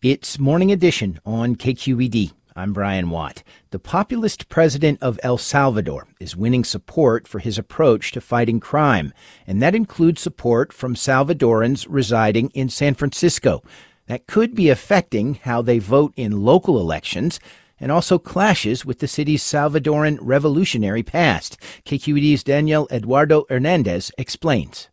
It's Morning Edition on KQED. I'm Brian Watt. The populist president of El Salvador is winning support for his approach to fighting crime, and that includes support from Salvadorans residing in San Francisco. That could be affecting how they vote in local elections and also clashes with the city's Salvadoran revolutionary past. KQED's Daniel Eduardo Hernandez explains.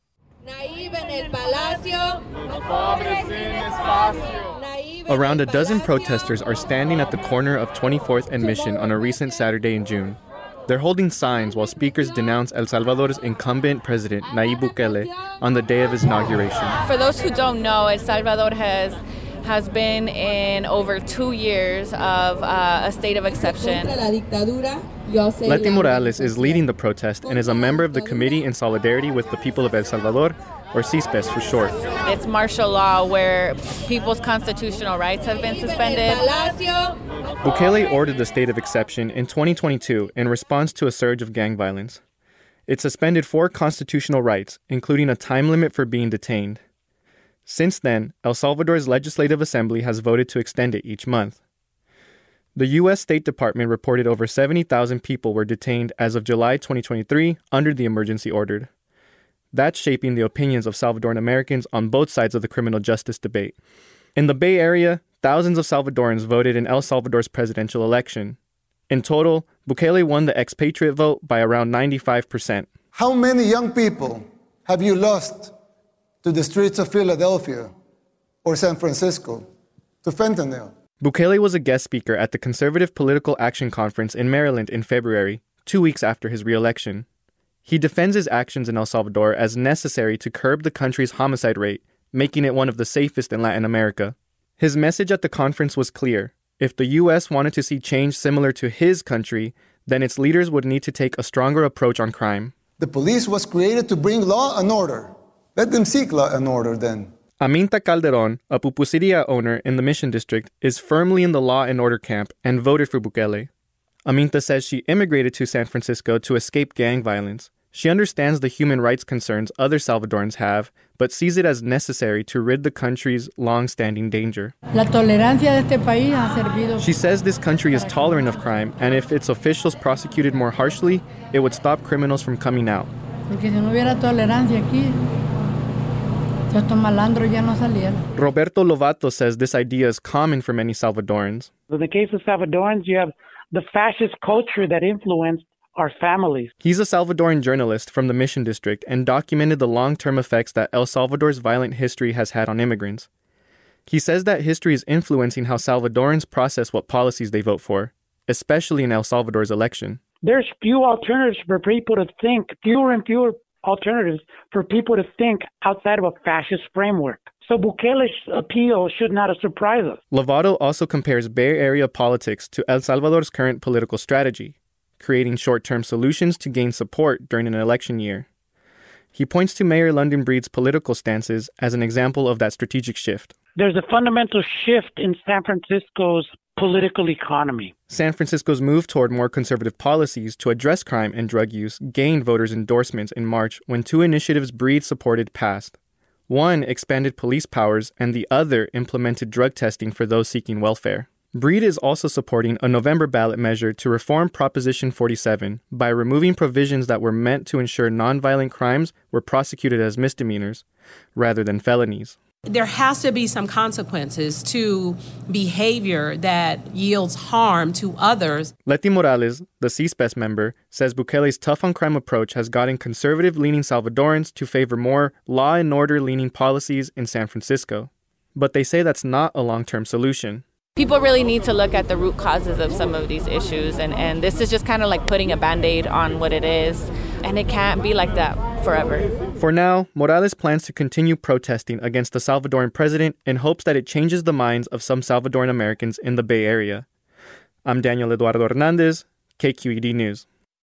Around a dozen protesters are standing at the corner of 24th and Mission on a recent Saturday in June. They're holding signs while speakers denounce El Salvador's incumbent president, Nayib Bukele, on the day of his inauguration. For those who don't know, El Salvador has been in over 2 years of a state of exception. Leti Morales is leading the protest and is a member of the Committee in Solidarity with the People of El Salvador, or CISPES for short. It's martial law where people's constitutional rights have been suspended. Bukele ordered the state of exception in 2022 in response to a surge of gang violence. It suspended 4 constitutional rights, including a time limit for being detained. Since then, El Salvador's Legislative Assembly has voted to extend it each month. The U.S. State Department reported over 70,000 people were detained as of July 2023 under the emergency order. That's shaping the opinions of Salvadoran Americans on both sides of the criminal justice debate. In the Bay Area, thousands of Salvadorans voted in El Salvador's presidential election. In total, Bukele won the expatriate vote by around 95%. How many young people have you lost to the streets of Philadelphia or San Francisco, to fentanyl? Bukele was a guest speaker at the Conservative Political Action Conference in Maryland in February, 2 weeks after his re-election. He defends his actions in El Salvador as necessary to curb the country's homicide rate, making it one of the safest in Latin America. His message at the conference was clear. If the U.S. wanted to see change similar to his country, then its leaders would need to take a stronger approach on crime. The police was created to bring law and order. Let them seek law and order then. Aminta Calderon, a pupuseria owner in the Mission District, is firmly in the law and order camp and voted for Bukele. Aminta says she immigrated to San Francisco to escape gang violence. She understands the human rights concerns other Salvadorans have, but sees it as necessary to rid the country's long-standing danger. She says this country is tolerant of crime, and if its officials prosecuted more harshly, it would stop criminals from coming out. Roberto Lovato says this idea is common for many Salvadorans. In the case of Salvadorans, you have the fascist culture that influenced our families. He's a Salvadoran journalist from the Mission District and documented the long-term effects that El Salvador's violent history has had on immigrants. He says that history is influencing how Salvadorans process what policies they vote for, especially in El Salvador's election. There's fewer alternatives for people to think, fewer and fewer alternatives for people to think outside of a fascist framework. So Bukele's appeal should not surprise us. Lovato also compares Bay Area politics to El Salvador's current political strategy, creating short-term solutions to gain support during an election year. He points to Mayor London Breed's political stances as an example of that strategic shift. There's a fundamental shift in San Francisco's political economy. San Francisco's move toward more conservative policies to address crime and drug use gained voters' endorsements in March when 2 initiatives Breed supported passed. One expanded police powers and the other implemented drug testing for those seeking welfare. Breed is also supporting a November ballot measure to reform Proposition 47 by removing provisions that were meant to ensure nonviolent crimes were prosecuted as misdemeanors rather than felonies. There has to be some consequences to behavior that yields harm to others. Leti Morales, the CISPES member, says Bukele's tough-on-crime approach has gotten conservative-leaning Salvadorans to favor more law-and-order-leaning policies in San Francisco. But they say that's not a long-term solution. People really need to look at the root causes of some of these issues, and this is just kind of like putting a Band-Aid on what it is, and it can't be like that forever. For now, Morales plans to continue protesting against the Salvadoran president in hopes that it changes the minds of some Salvadoran Americans in the Bay Area. I'm Daniel Eduardo Hernandez, KQED News.